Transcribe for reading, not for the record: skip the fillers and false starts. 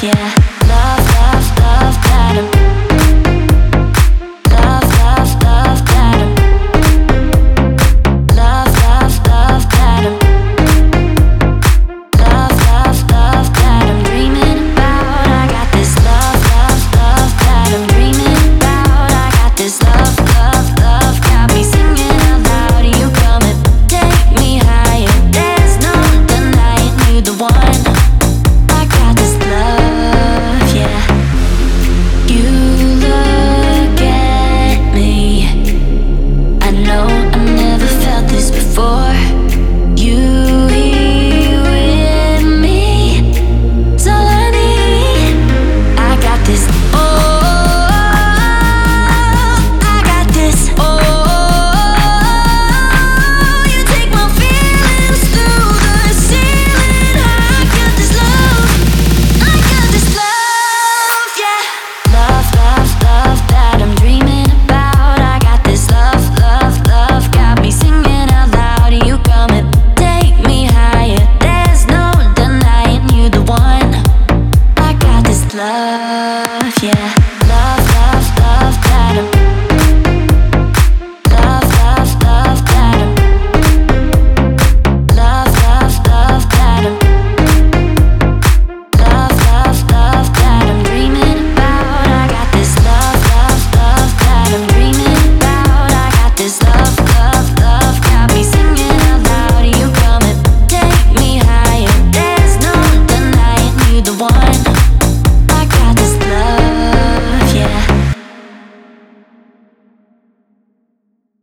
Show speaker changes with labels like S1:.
S1: yeah. Love, love, love that I'm love, love, love that I'm love, love, love that I'm love, love, love that I'm dreaming about. I got this love, love, love that I'm dreaming about. I got this love, love, love, got me singing out loud. You come and take me higher. There's no denying you the one. I got this love, yeah. You look at me. I know I've never felt this before. You here with me, it's all I need. I got this, oh, I got this, oh. You take my feelings through the ceiling. I got this love, I got this love, yeah. Love, love, love that I'm dreaming about. I got this love, love, love, got me singing out loud. You come and take me higher. There's no denying you the one. I got this love.